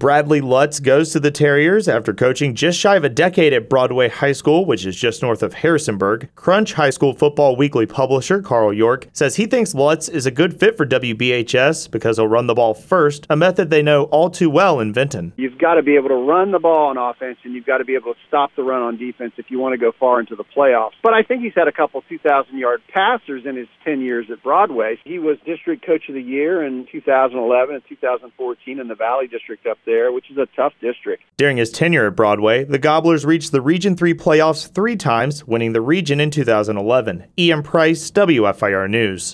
Bradley Lutz goes to the Terriers after coaching just shy of a decade at Broadway High School, which is just north of Harrisonburg. Crunch High School Football Weekly publisher Carl York says he thinks Lutz is a good fit for WBHS because he'll run the ball first, a method they know all too well in Vinton. You've got to be able to run the ball on offense, and you've got to be able to stop the run on defense if you want to go far into the playoffs. But I think he's had a couple 2,000-yard passers in his 10 years at Broadway. He was District Coach of the Year in 2011 and 2014 in the Valley District up there, which is a tough district. During his tenure at Broadway, the Gobblers reached the Region 3 playoffs 3 times, winning the region in 2011. Ian Price, WFIR News.